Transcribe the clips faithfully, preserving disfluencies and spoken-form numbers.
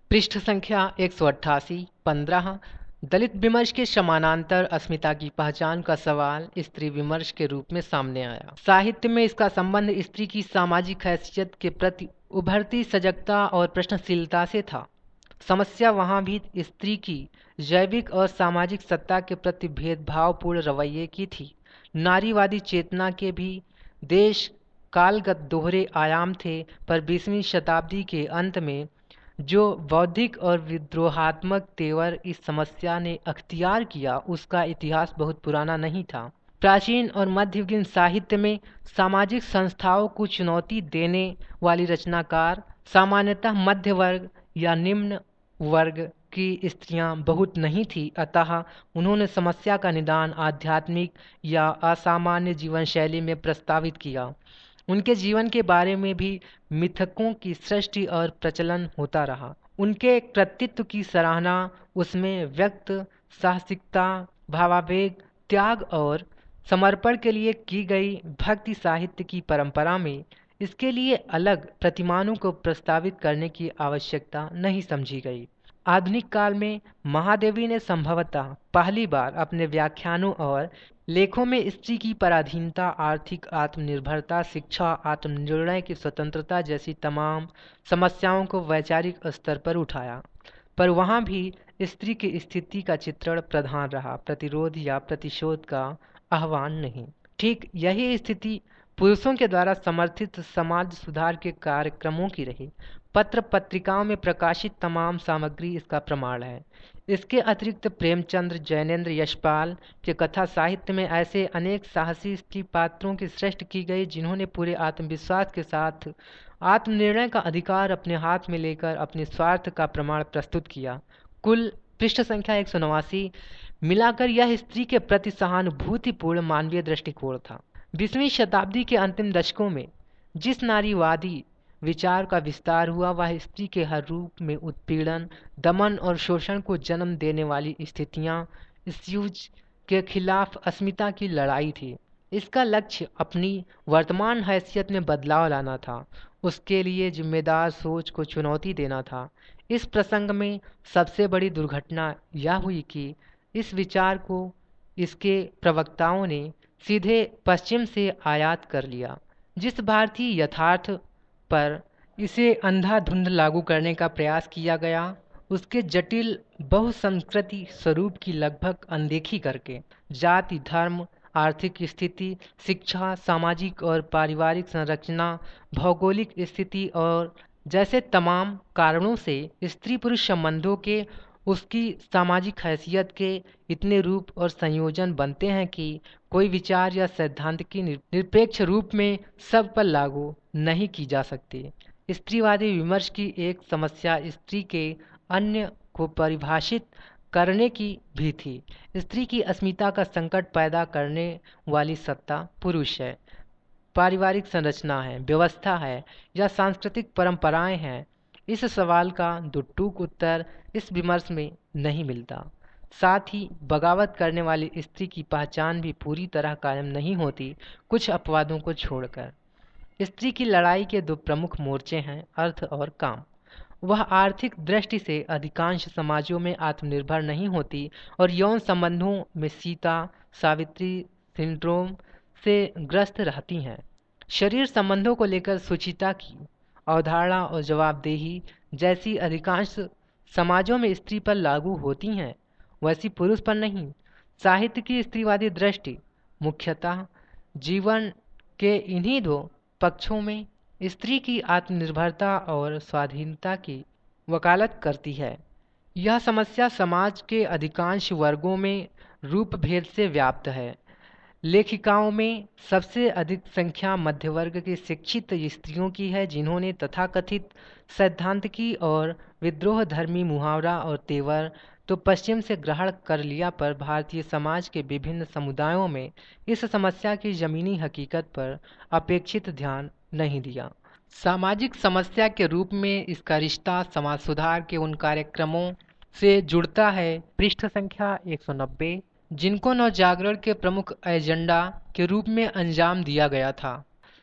पृष्ठ संख्या एक सौ अट्ठासी पंद्रह। दलित विमर्श के समानांतर अस्मिता की पहचान का सवाल स्त्री विमर्श के रूप में सामने आया। साहित्य में इसका संबंध स्त्री की सामाजिक हैसियत के प्रति उभरती सजगता और प्रश्नशीलता से था। समस्या वहाँ भी स्त्री की जैविक और सामाजिक सत्ता के प्रति भेदभावपूर्ण रवैये की थी। नारीवादी चेतना के भी देश कालगत दोहरे आयाम थे, पर बीसवीं शताब्दी के अंत में जो बौद्धिक और विद्रोहात्मक तेवर इस समस्या ने अख्तियार किया, उसका इतिहास बहुत पुराना नहीं था। प्राचीन और मध्ययुगीन साहित्य में सामाजिक संस्थाओं को चुनौती देने वाली रचनाकार सामान्यतः मध्य वर्ग या निम्न वर्ग की स्त्रियां बहुत नहीं थी, अतः उन्होंने समस्या का निदान आध्यात्मिक या असामान्य जीवन शैली में प्रस्तावित किया। उनके जीवन के बारे में भी मिथकों की सृष्टि और प्रचलन होता रहा। उनके कृतित्व की सराहना उसमें व्यक्त साहसिकता, भावावेग, त्याग और समर्पण के लिए की गई। भक्ति साहित्य की परंपरा में इसके लिए अलग प्रतिमानों को प्रस्तावित करने की आवश्यकता नहीं समझी गई। आधुनिक काल में महादेवी ने संभवतः पहली बार अपने व्याख्यानों और लेखों में स्त्री की पराधीनता, आर्थिक आत्मनिर्भरता, शिक्षा, आत्मनिर्णय की स्वतंत्रता जैसी तमाम समस्याओं को वैचारिक स्तर पर उठाया, पर वहाँ भी स्त्री की स्थिति का चित्रण प्रधान रहा, प्रतिरोध या प्रतिशोध का आह्वान नहीं। ठीक यही स्थिति पुरुषों के द्वारा समर्थित समाज सुधार के कार्यक्रमों की रही। पत्र पत्रिकाओं में प्रकाशित तमाम सामग्री इसका प्रमाण है। इसके अतिरिक्त प्रेमचंद्र, जैनेन्द्र यशपाल के कथा साहित्य में ऐसे अनेक साहसी स्त्री पात्रों की सृष्टि की गई, जिन्होंने पूरे आत्मविश्वास के साथ आत्मनिर्णय का अधिकार अपने हाथ में लेकर अपने स्वार्थ का प्रमाण प्रस्तुत किया। कुल पृष्ठ संख्या एक सौ नवासी मिलाकर यह स्त्री के प्रति सहानुभूतिपूर्ण मानवीय दृष्टिकोण था। बीसवीं शताब्दी के अंतिम दशकों में जिस नारीवादी विचार का विस्तार हुआ, वह स्त्री के हर रूप में उत्पीड़न, दमन और शोषण को जन्म देने वाली स्थितियां, इस युग के खिलाफ अस्मिता की लड़ाई थी। इसका लक्ष्य अपनी वर्तमान हैसियत में बदलाव लाना था, उसके लिए जिम्मेदार सोच को चुनौती देना था। इस प्रसंग में सबसे बड़ी दुर्घटना यह हुई कि इस विचार को इसके प्रवक्ताओं ने सीधे पश्चिम से आयात कर लिया। जिस भारतीय यथार्थ पर इसे अंधाधुंध लागू करने का प्रयास किया गया, उसके जटिल बहुसंस्कृति स्वरूप की लगभग अनदेखी करके जाति, धर्म, आर्थिक स्थिति, शिक्षा, सामाजिक और पारिवारिक संरचना, भौगोलिक स्थिति और जैसे तमाम कारणों से स्त्री पुरुष संबंधों के उसकी सामाजिक हैसियत के इतने रूप और संयोजन बनते हैं कि कोई विचार या सैद्धांतिक की निरपेक्ष रूप में सब पर लागू नहीं की जा सकती। स्त्रीवादी विमर्श की एक समस्या स्त्री के अन्य को परिभाषित करने की भी थी। स्त्री की अस्मिता का संकट पैदा करने वाली सत्ता पुरुष है, पारिवारिक संरचना है, व्यवस्था है या सांस्कृतिक परंपराएं हैं। इस सवाल का दुटूक उत्तर इस विमर्श में नहीं मिलता। साथ ही बगावत करने वाली स्त्री की पहचान भी पूरी तरह कायम नहीं होती, कुछ अपवादों को छोड़कर। स्त्री की लड़ाई के दो प्रमुख मोर्चे हैं, अर्थ और काम। वह आर्थिक दृष्टि से अधिकांश समाजों में आत्मनिर्भर नहीं होती और यौन संबंधों में सीता सावित्री सिंड्रोम से ग्रस्त रहती हैं। शरीर संबंधों को लेकर सुचिता की अवधारणा और जवाबदेही जैसी अधिकांश समाजों में स्त्री पर लागू होती हैं, वैसी पुरुष पर नहीं। साहित्य की स्त्रीवादी दृष्टि मुख्यतः जीवन के इन्हीं दो पक्षों में स्त्री की आत्मनिर्भरता और स्वाधीनता की वकालत करती है। यह समस्या समाज के अधिकांश वर्गों में रूप भेद से व्याप्त है। लेखिकाओं में सबसे अधिक संख्या मध्यवर्ग की शिक्षित स्त्रियों की है, जिन्होंने तथाकथित सैद्धांतिकी और विद्रोह धर्मी मुहावरा और तेवर तो पश्चिम से ग्रहण कर लिया, पर भारतीय समाज के विभिन्न समुदायों में इस समस्या की जमीनी हकीकत पर अपेक्षित ध्यान नहीं दिया। सामाजिक समस्या के रूप में इसका रिश्ता समाज सुधार के उन कार्यक्रमों से जुड़ता है, पृष्ठ संख्या एक सौ नब्बे, जिनको नवजागरण के प्रमुख एजेंडा के रूप में अंजाम दिया गया था।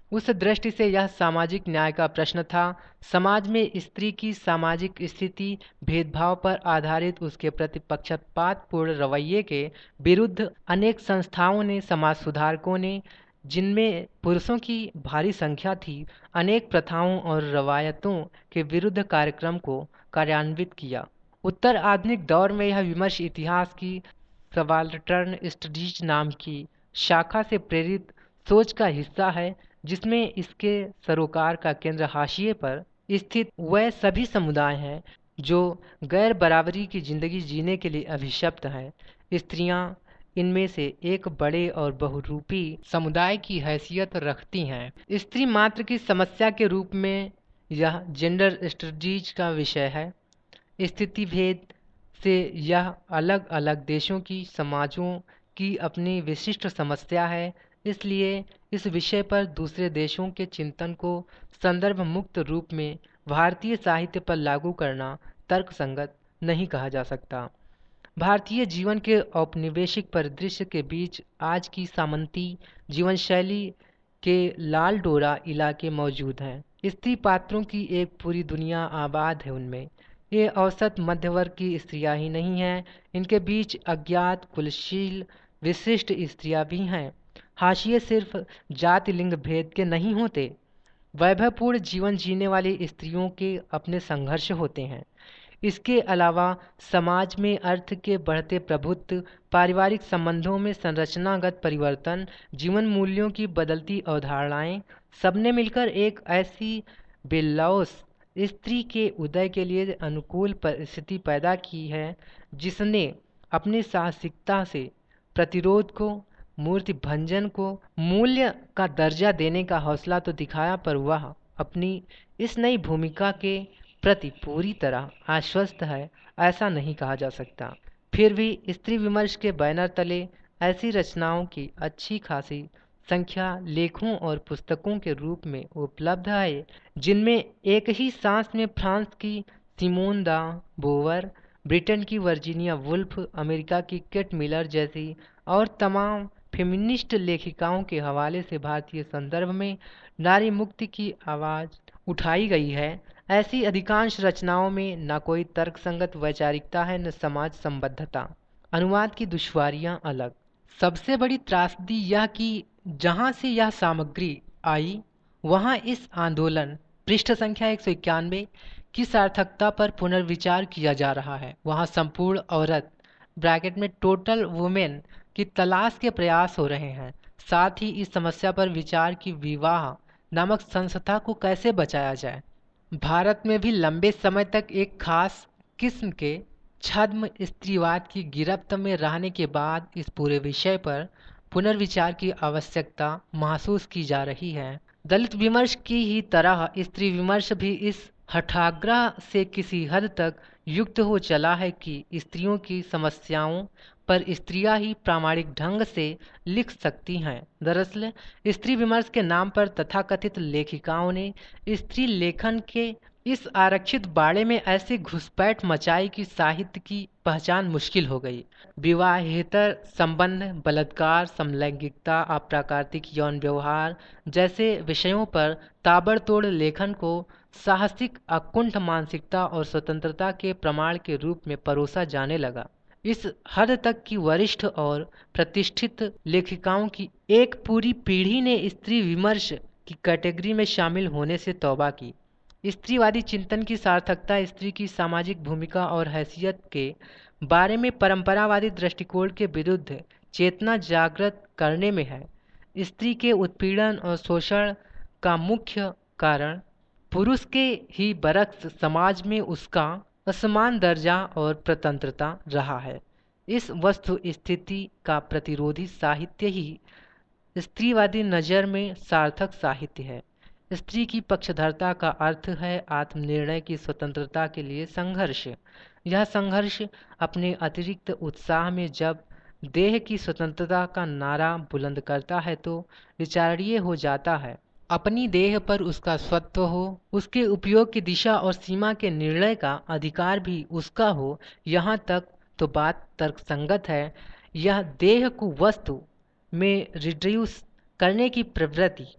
उस दृष्टि से यह सामाजिक न्याय का प्रश्न था। समाज में स्त्री की सामाजिक स्थिति भेदभाव पर आधारित उसके प्रति पक्षपातपूर्ण रवैये के विरुद्ध अनेक संस्थाओं ने, समाज सुधारकों ने, जिनमें पुरुषों की भारी संख्या थी, अनेक प्रथाओं और रवायतों के विरुद्ध कार्यक्रम को कार्यान्वित किया। उत्तर आधुनिक दौर में यह विमर्श इतिहास की सबाल्टर्न स्टडीज नाम की शाखा से प्रेरित सोच का हिस्सा है, जिसमें इसके सरोकार का केंद्र हाशिए पर स्थित वह सभी समुदाय हैं जो गैर बराबरी की जिंदगी जीने के लिए अभिशप्त हैं। स्त्रियां इनमें से एक बड़े और बहुरूपी समुदाय की हैसियत रखती हैं। स्त्री मात्र की समस्या के रूप में यह जेंडर स्टडीज का विषय है। स्थिति भेद से यह अलग अलग देशों की समाजों की अपनी विशिष्ट समस्या है, इसलिए इस विषय पर दूसरे देशों के चिंतन को संदर्भ मुक्त रूप में भारतीय साहित्य पर लागू करना तर्कसंगत नहीं कहा जा सकता। भारतीय जीवन के औपनिवेशिक परिदृश्य के बीच आज की सामंती जीवन शैली के लाल डोरा इलाके मौजूद हैं। स्त्री पात्रों की एक पूरी दुनिया आबाद है। उनमें ये औसत मध्यवर्ग की स्त्रियां ही नहीं हैं, इनके बीच अज्ञात कुलशील विशिष्ट स्त्रियां भी हैं। हाशिए सिर्फ जाति लिंग भेद के नहीं होते, वैभवपूर्ण जीवन जीने वाली स्त्रियों के अपने संघर्ष होते हैं। इसके अलावा समाज में अर्थ के बढ़ते प्रभुत्व, पारिवारिक संबंधों में संरचनागत परिवर्तन, जीवन मूल्यों की बदलती अवधारणाएं, सबने मिलकर एक ऐसी बेलौस स्त्री के उदय के लिए अनुकूल परिस्थिति पैदा की है, जिसने अपनी साहसिकता से प्रतिरोध को, मूर्ति भंजन को मूल्य का दर्जा देने का हौसला तो दिखाया, पर वह अपनी इस नई भूमिका के प्रति पूरी तरह आश्वस्त है, ऐसा नहीं कहा जा सकता। फिर भी स्त्री विमर्श के बैनर तले ऐसी रचनाओं की अच्छी खासी संख्या लेखों और पुस्तकों के रूप में उपलब्ध है, जिनमें एक ही सांस में फ्रांस की सिमोन द बोवर, ब्रिटेन की वर्जीनिया वुल्फ, अमेरिका की केट मिलर जैसी और तमाम फेमिनिस्ट लेखिकाओं के हवाले से भारतीय संदर्भ में नारी मुक्ति की आवाज़ उठाई गई है। ऐसी अधिकांश रचनाओं में न कोई तर्कसंगत वैचारिकता है, न समाज संबद्धता। अनुवाद की दुश्वारियां अलग। सबसे बड़ी त्रासदी यह कि जहां से यह सामग्री आई, वहां इस आंदोलन पृष्ठ संख्या एक सौ इक्यानवे की सार्थकता पर पुनर्विचार किया जा रहा है। वहां संपूर्ण औरत ब्रैकेट में टोटल वुमेन की तलाश के प्रयास हो रहे हैं। साथ ही इस समस्या पर विचार की विवाह नामक संस्था को कैसे बचाया जाए। भारत में भी लंबे समय तक एक खास किस्म के छद्म स्त्रीवाद की गिरफ्त में रहने के बाद इस पूरे विषय पर पुनर्विचार की आवश्यकता महसूस की जा रही है। दलित विमर्श की ही तरह स्त्री विमर्श भी इस हठाग्रह से किसी हद तक युक्त हो चला है कि स्त्रियों की समस्याओं पर स्त्रियां ही प्रामाणिक ढंग से लिख सकती हैं। दरअसल स्त्री विमर्श के नाम पर तथाकथित लेखिकाओं ने स्त्री लेखन के इस आरक्षित बाड़े में ऐसी घुसपैठ मचाई कि साहित्य की पहचान मुश्किल हो गई। विवाहेतर संबंध, बलात्कार, समलैंगिकता, अप्राकृतिक यौन व्यवहार जैसे विषयों पर ताबड़तोड़ लेखन को साहसिक अकुंठ मानसिकता और स्वतंत्रता के प्रमाण के रूप में परोसा जाने लगा। इस हद तक कि वरिष्ठ और प्रतिष्ठित लेखिकाओं की एक पूरी पीढ़ी ने स्त्री विमर्श की कैटेगरी में शामिल होने से तौबा की। स्त्रीवादी चिंतन की सार्थकता स्त्री की सामाजिक भूमिका और हैसियत के बारे में परंपरावादी दृष्टिकोण के विरुद्ध चेतना जागृत करने में है। स्त्री के उत्पीड़न और शोषण का मुख्य कारण पुरुष के ही बरक्स समाज में उसका असमान दर्जा और स्वतंत्रता रहा है। इस वस्तु स्थिति का प्रतिरोधी साहित्य ही स्त्रीवादी नज़र में सार्थक साहित्य है। स्त्री की पक्षधरता का अर्थ है आत्मनिर्णय की स्वतंत्रता के लिए संघर्ष। यह संघर्ष अपने अतिरिक्त उत्साह में जब देह की स्वतंत्रता का नारा बुलंद करता है तो विचारणीय हो जाता है। अपनी देह पर उसका स्वत्व हो, उसके उपयोग की दिशा और सीमा के निर्णय का अधिकार भी उसका हो, यहाँ तक तो बात तर्कसंगत है। यह देह को वस्तु में रिड्यूस करने की प्रवृत्ति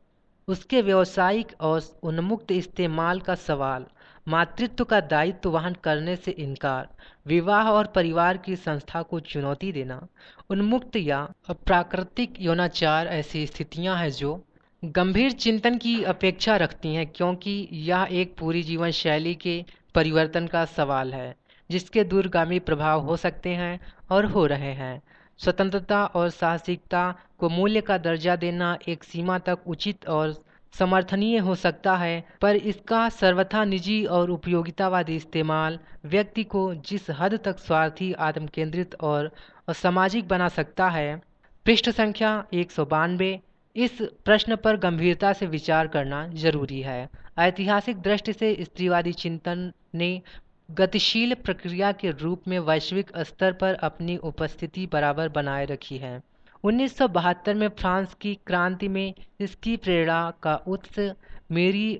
उसके व्यावसायिक और उन्मुक्त इस्तेमाल का सवाल, मातृत्व का दायित्व वहन करने से इनकार, विवाह और परिवार की संस्था को चुनौती देना, उन्मुक्त या अप्राकृतिक यौनाचार ऐसी स्थितियां हैं जो गंभीर चिंतन की अपेक्षा रखती हैं, क्योंकि यह एक पूरी जीवन शैली के परिवर्तन का सवाल है जिसके दूरगामी प्रभाव हो सकते हैं और हो रहे हैं। स्वतंत्रता और साहसिकता को मूल्य का दर्जा देना एक सीमा तक उचित और समर्थनीय हो सकता है, पर इसका सर्वथा निजी और उपयोगितावादी इस्तेमाल व्यक्ति को जिस हद तक स्वार्थी, आत्मकेंद्रित और असामाजिक बना सकता है। पृष्ठ संख्या एक सौ बानवे। इस प्रश्न पर गंभीरता से विचार करना जरूरी है। ऐतिहासिक दृष्टि से स्त्रीवादी चिंतन ने गतिशील प्रक्रिया के रूप में वैश्विक स्तर पर अपनी उपस्थिति बराबर बनाए रखी है। उन्नीस सौ बहत्तर में फ्रांस की क्रांति में इसकी प्रेरणा का उत्स मेरी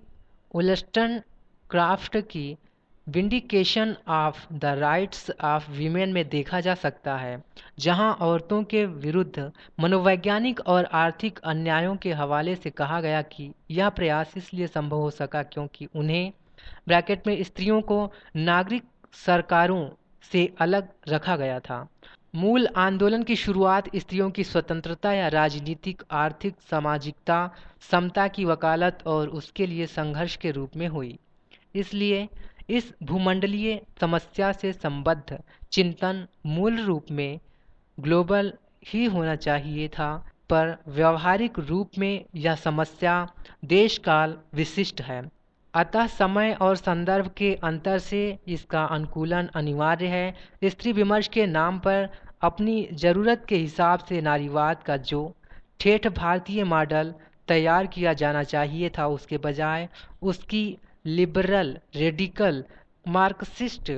wollस्टोनक्राफ्ट की vindication of the rights of women में देखा जा सकता है, जहां औरतों के विरुद्ध मनोवैज्ञानिक और आर्थिक अन्यायों के हवाले से कहा गया कि यह प्रयास इसलिए संभव हो सका क्योंकि उन्हें ब्रैकेट में स्त्रियों को नागरिक सरकारों से अलग रखा गया था। मूल आंदोलन की शुरुआत स्त्रियों की स्वतंत्रता या राजनीतिक, आर्थिक, सामाजिकता, समता की वकालत और उसके लिए संघर्ष के रूप में हुई। इसलिए इस भूमंडलीय समस्या से संबद्ध चिंतन मूल रूप में ग्लोबल ही होना चाहिए था, पर व्यावहारिक रूप में यह समस्या देश काल विशिष्ट है। अतः समय और संदर्भ के अंतर से इसका अनुकूलन अनिवार्य है। स्त्री विमर्श के नाम पर अपनी जरूरत के हिसाब से नारीवाद का जो ठेठ भारतीय मॉडल तैयार किया जाना चाहिए था, उसके बजाय उसकी liberal, radical, Marxist,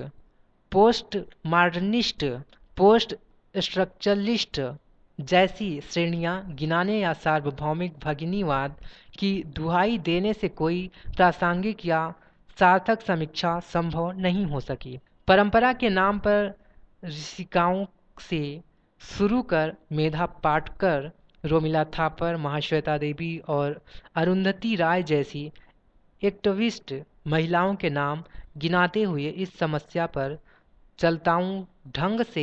post modernist, post structuralist जैसी श्रेणियां गिनाने या सार्वभौमिक भगिनीवाद की दुहाई देने से कोई प्रासंगिक या सार्थक समीक्षा संभव नहीं हो सकी। परंपरा के नाम पर ऋषिकाओं से शुरू कर मेधा पाटकर, रोमिला थापर, महाश्वेता देवी और अरुंधति राय जैसी एक्टिविस्ट महिलाओं के नाम गिनाते हुए इस समस्या पर चलताऊ ढंग से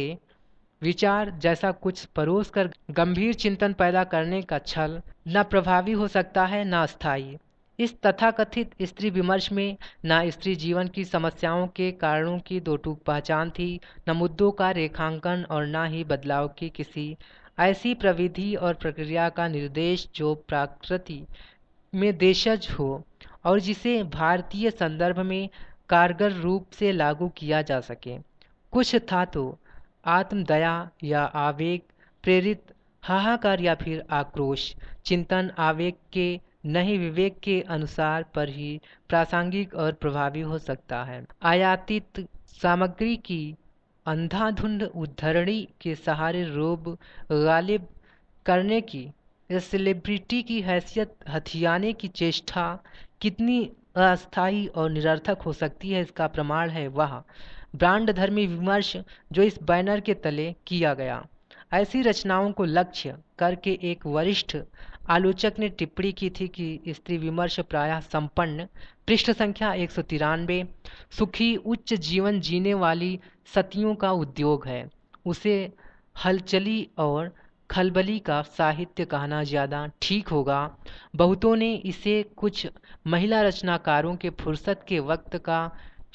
विचार जैसा कुछ परोस कर गंभीर चिंतन पैदा करने का छल न प्रभावी हो सकता है न स्थायी। इस तथाकथित स्त्री विमर्श में न स्त्री जीवन की समस्याओं के कारणों की दो टूक पहचान थी, न मुद्दों का रेखांकन और न ही बदलाव की किसी ऐसी प्रविधि और प्रक्रिया का निर्देश जो प्रकृति में देशज हो और जिसे भारतीय संदर्भ में कारगर रूप से लागू किया जा सके। कुछ था तो आत्मदया या आवेग प्रेरित हाहाकार या फिर आक्रोश चिंतन आवेग के नहीं विवेक के अनुसार पर ही प्रासंगिक और प्रभावी हो सकता है। आयातित सामग्री की अंधाधुंध उद्धरणी के सहारे रोब गालिब करने की, सेलिब्रिटी की हैसियत हथियाने की चेष्टा कितनी अस्थायी और निरर्थक हो सकती है, इसका प्रमाण है वह ब्रांड धर्मी विमर्श जो इस बैनर के तले किया गया। ऐसी रचनाओं को लक्ष्य करके एक वरिष्ठ आलोचक ने टिप्पणी की थी कि स्त्री विमर्श प्रायः संपन्न, पृष्ठ संख्या एक सौ तिरानवे, सुखी उच्च जीवन जीने वाली सतियों का उद्योग है। उसे हलचली और खलबली का साहित्य कहना ज़्यादा ठीक होगा। बहुतों ने इसे कुछ महिला रचनाकारों के फुर्सत के वक्त का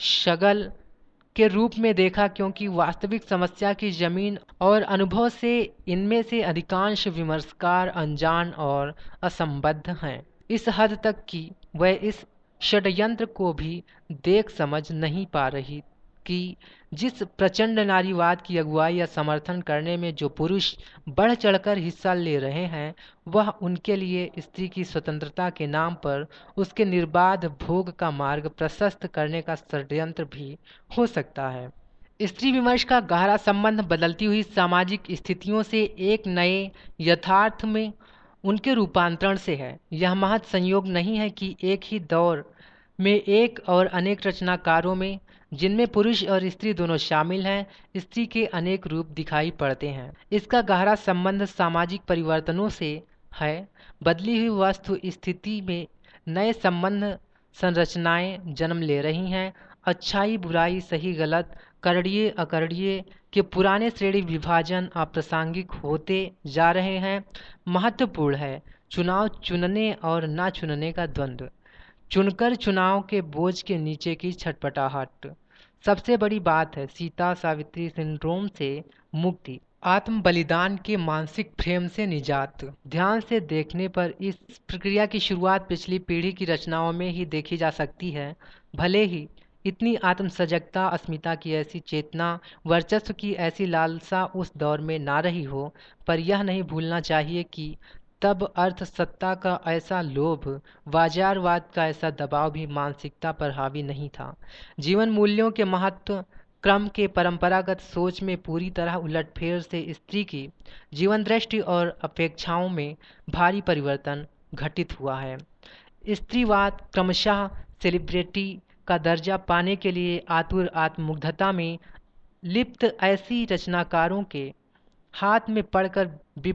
शगल के रूप में देखा, क्योंकि वास्तविक समस्या की जमीन और अनुभव से इनमें से अधिकांश विमर्शकार अनजान और असंबद्ध हैं, इस हद तक कि वह इस षड्यंत्र को भी देख समझ नहीं पा रही कि जिस प्रचंड नारीवाद की अगुवाई या समर्थन करने में जो पुरुष बढ़ चढ़कर हिस्सा ले रहे हैं, वह उनके लिए स्त्री की स्वतंत्रता के नाम पर उसके निर्बाध भोग का मार्ग प्रशस्त करने का षड्यंत्र भी हो सकता है। स्त्री विमर्श का गहरा संबंध बदलती हुई सामाजिक स्थितियों से एक नए यथार्थ में उनके रूपांतरण से है। यह महज संयोग नहीं है कि एक ही दौर में एक और अनेक रचनाकारों में, जिनमें पुरुष और स्त्री दोनों शामिल हैं, स्त्री के अनेक रूप दिखाई पड़ते हैं। इसका गहरा संबंध सामाजिक परिवर्तनों से है। बदली हुई वस्तु स्थिति में नए संबंध संरचनाएं जन्म ले रही हैं। अच्छाई बुराई सही गलत करणीय अकरणीय के पुराने श्रेणी विभाजन अप्रासंगिक होते जा रहे हैं। महत्वपूर्ण है चुनाव चुनने और ना चुनने का द्वंद्व। चुनकर चुनाव के बोझ के नीचे की छटपटाहट सबसे बड़ी बात है। सीता सावित्री सिंड्रोम से मुक्ति, आत्म बलिदान के मानसिक फ्रेम से निजात। ध्यान से देखने पर इस प्रक्रिया की शुरुआत पिछली पीढ़ी की रचनाओं में ही देखी जा सकती है। भले ही इतनी आत्म सजगता, अस्मिता की ऐसी चेतना, वर्चस्व की ऐसी लालसा उस दौर में ना रही हो, पर यह नहीं भूलना चाहिए कि तब अर्थ सत्ता का ऐसा लोभ, बाजारवाद का ऐसा दबाव भी मानसिकता पर हावी नहीं था। जीवन मूल्यों के महत्व क्रम के परंपरागत सोच में पूरी तरह उलटफेर से स्त्री की जीवन दृष्टि और अपेक्षाओं में भारी परिवर्तन घटित हुआ है। स्त्रीवाद क्रमशः सेलिब्रिटी का दर्जा पाने के लिए आतुर आत्ममुग्धता में लिप्त ऐसी रचनाकारों के हाथ में पड़कर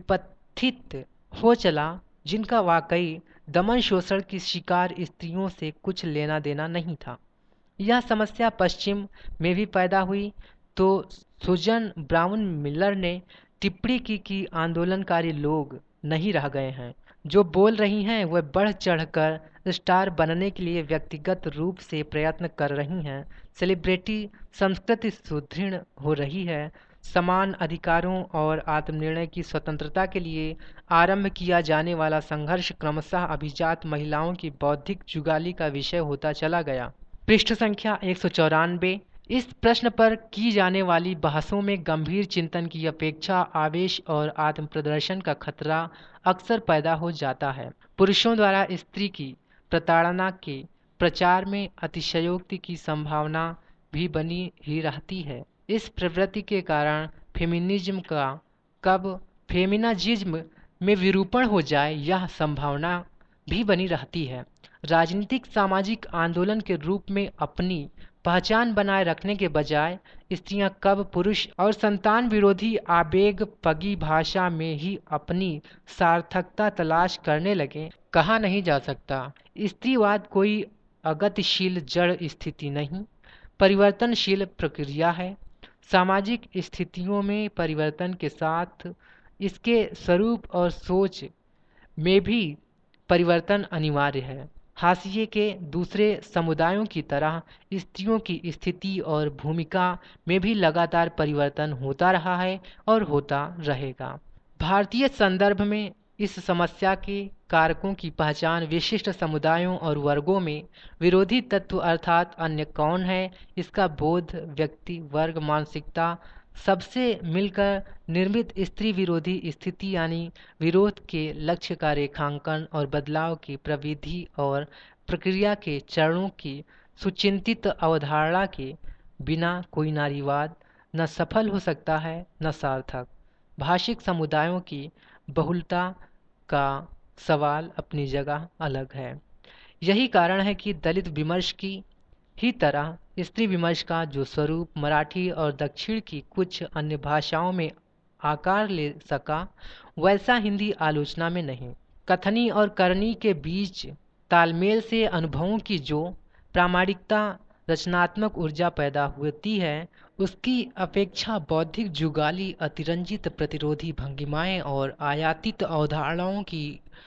विपथित हो चला जिनका वाकई दमन शोषण की शिकार स्त्रियों से कुछ लेना देना नहीं था। यह समस्या पश्चिम में भी पैदा हुई तो सुजन ब्राउन मिलर ने टिप्पणी की कि आंदोलनकारी लोग नहीं रह गए हैं। जो बोल रही हैं वह बढ़ चढ़कर स्टार बनने के लिए व्यक्तिगत रूप से प्रयत्न कर रही हैं। सेलिब्रिटी संस्कृति सुदृढ़ हो रही है। समान अधिकारों और आत्मनिर्णय की स्वतंत्रता के लिए आरंभ किया जाने वाला संघर्ष क्रमशः अभिजात महिलाओं की बौद्धिक जुगाली का विषय होता चला गया। पृष्ठ संख्या एक सौ चौरानवे। इस प्रश्न पर की जाने वाली बहसों में गंभीर चिंतन की अपेक्षा आवेश और आत्म प्रदर्शन का खतरा अक्सर पैदा हो जाता है। पुरुषों द्वारा स्त्री की प्रताड़ना के प्रचार में अतिशयोक्ति की संभावना भी बनी ही रहती है। इस प्रवृत्ति के कारण फेमिनिज्म का कब फेमिनाजिज्म में विरूपण हो जाए यह संभावना भी बनी रहती है। राजनीतिक सामाजिक आंदोलन के रूप में अपनी पहचान बनाए रखने के बजाय स्त्रियां कब पुरुष और संतान विरोधी आवेग पगी भाषा में ही अपनी सार्थकता तलाश करने लगे कहा नहीं जा सकता। स्त्रीवाद कोई अगतिशील जड़ स्थिति नहीं, परिवर्तनशील प्रक्रिया है। सामाजिक स्थितियों में परिवर्तन के साथ इसके स्वरूप और सोच में भी परिवर्तन अनिवार्य है। हाशिए के दूसरे समुदायों की तरह स्त्रियों की स्थिति और भूमिका में भी लगातार परिवर्तन होता रहा है और होता रहेगा। भारतीय संदर्भ में इस समस्या के कारकों की पहचान विशिष्ट समुदायों और वर्गों में विरोधी तत्व अर्थात अन्य कौन है, इसका बोध व्यक्ति वर्ग मानसिकता सबसे मिलकर निर्मित स्त्री विरोधी स्थिति यानी विरोध के लक्ष्य का रेखांकन और बदलाव की प्रविधि और प्रक्रिया के चरणों की सुचिंतित अवधारणा के बिना कोई नारीवाद न सफल हो सकता है न सार्थक। भाषिक समुदायों की बहुलता का सवाल अपनी जगह अलग है। यही कारण है कि दलित विमर्श की ही तरह स्त्री विमर्श का जो स्वरूप मराठी और दक्षिण की कुछ अन्य भाषाओं में आकार ले सका वैसा हिंदी आलोचना में नहीं। कथनी और करनी के बीच तालमेल से अनुभवों की जो प्रामाणिकता रचनात्मक ऊर्जा पैदा होती है उसकी अपेक्षा बौद्धिक जुगाली अतिरंजित प्रतिरोधी भंगिमाएं और आयातित अवधारणाओं की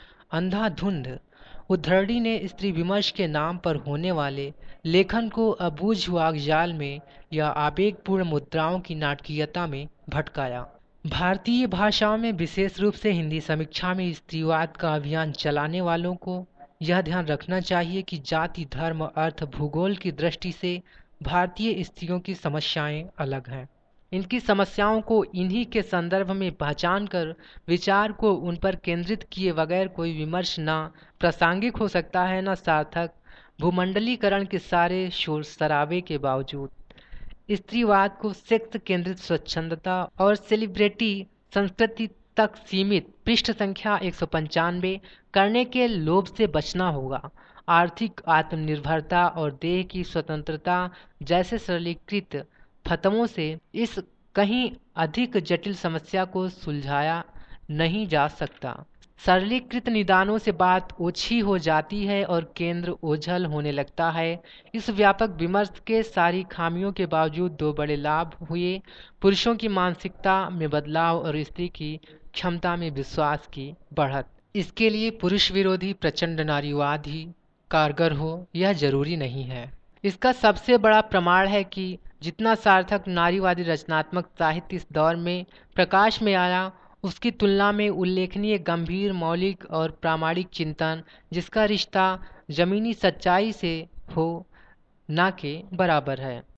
अंधाधुंध उद्धरणी ने स्त्री विमर्श के नाम पर होने वाले लेखन को अबूझ वागजाल में या आवेगपूर्ण मुद्राओं की नाटकीयता में भटकाया। भारतीय भाषाओं में विशेष रूप से हिंदी समीक्षा में स्त्रीवाद का अभियान चलाने वालों को यह ध्यान रखना चाहिए कि जाति धर्म अर्थ भूगोल की दृष्टि से भारतीय स्त्रियों की समस्याएं अलग हैं। इनकी समस्याओं को इन्हीं के संदर्भ में पहचान कर विचार को उन पर केंद्रित किए बगैर कोई विमर्श न प्रासंगिक हो सकता है न सार्थक। भूमंडलीकरण के सारे शोर शराबे के बावजूद स्त्रीवाद को सेक्स केंद्रित स्वच्छंदता और सेलिब्रिटी संस्कृति तक सीमित पृष्ठ संख्या एक सौ पंचानवे करने के लोभ से बचना होगा। आर्थिक आत्मनिर्भरता और देह की स्वतंत्रता जैसे सरलीकृत फतवों से इस कहीं अधिक जटिल समस्या को सुलझाया नहीं जा सकता। सरलीकृत निदानों से बात ओछी हो जाती है और केंद्र ओझल होने लगता है। इस व्यापक विमर्श के सारी खामियों के बावजूद दो बड़े लाभ हुए: पुरुषों की मानसिकता में बदलाव और स्त्री की क्षमता में विश्वास की बढ़त। इसके लिए पुरुष विरोधी प्रचंड नारीवाद ही कारगर हो यह जरूरी नहीं है। इसका सबसे बड़ा प्रमाण है कि जितना सार्थक नारीवादी रचनात्मक साहित्य इस दौर में प्रकाश में आया, उसकी तुलना में उल्लेखनीय गंभीर मौलिक और प्रामाणिक चिंतन, जिसका रिश्ता जमीनी सच्चाई से हो, ना के बराबर है।